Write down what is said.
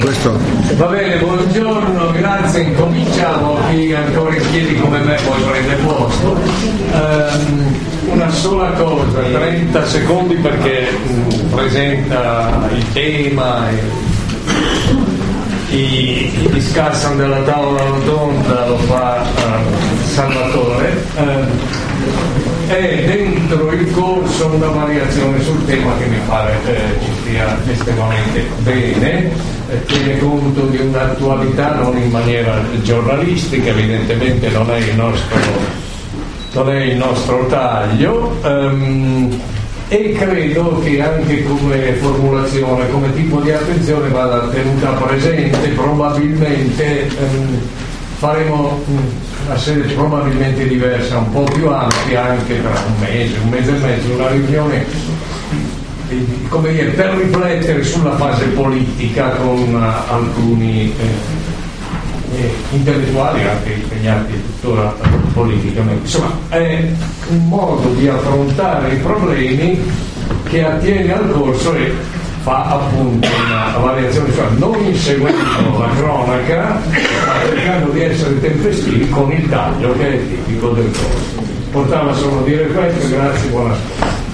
questo. Va bene, buongiorno, grazie, incominciamo. Chi è ancora in piedi come me poi prende posto. Una sola cosa, 30 secondi perché presenta il tema chi discussano della tavola rotonda lo fa Salvatore. È dentro il corso una variazione sul tema che mi pare ci stia estremamente bene, tiene conto di un'attualità non in maniera giornalistica, evidentemente non è il nostro taglio, e credo che anche come formulazione, come tipo di attenzione vada tenuta presente. Probabilmente faremo una sede probabilmente diversa, un po' più ampia, anche tra un mese e mezzo, una riunione come dire, per riflettere sulla fase politica con alcuni intellettuali, anche impegnati tuttora politicamente. Insomma, è un modo di affrontare i problemi che attiene al corso e fa appunto una variazione, cioè non inseguendo la cronaca, ma cercando di essere tempestivi con il taglio che è tipico del corso. Portava solo a dire questo, grazie, buonasera.